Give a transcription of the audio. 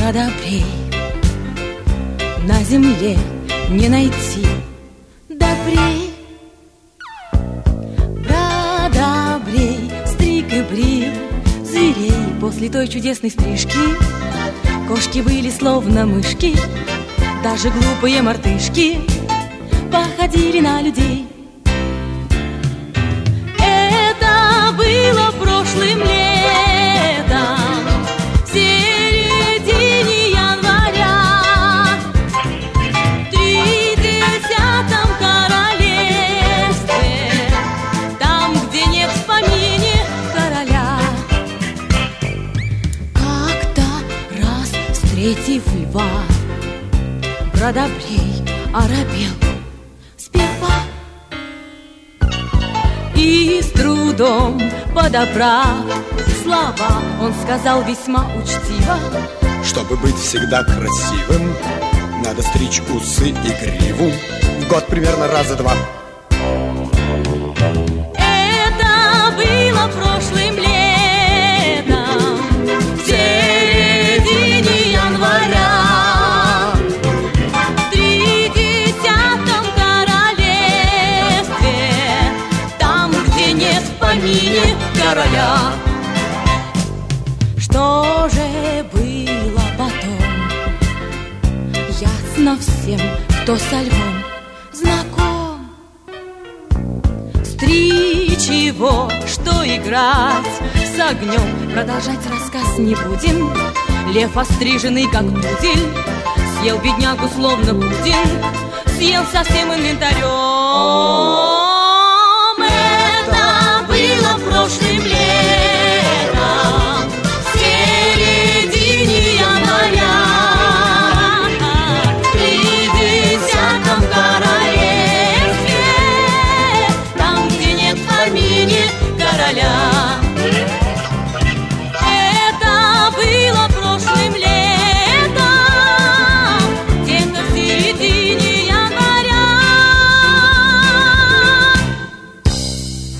продобрей на земле не найти добрей. Продобрей стриг и брил зверей после той чудесной стрижки. Кошки были словно мышки, даже глупые мартышки походили на людей. Это было прошлым летом, в середине января, в 30-м королевстве, там, где нет в помине короля. Как-то раз, встретив льва, продобрей оробел сперва и с трудом подобрав слова, он сказал весьма учтиво: чтобы быть всегда красивым, надо стричь усы и гриву в год примерно раза два. Это было прошлым летом, в середине января, в 30-м королевстве, там, где нет в помине короля. Что же было потом, ясно всем, кто со львом знаком. Стричь его, что играть с огнем, продолжать рассказ не будем. Лев, остриженный как пудель, съел беднягу словно пудинг, съел со всем инвентарем.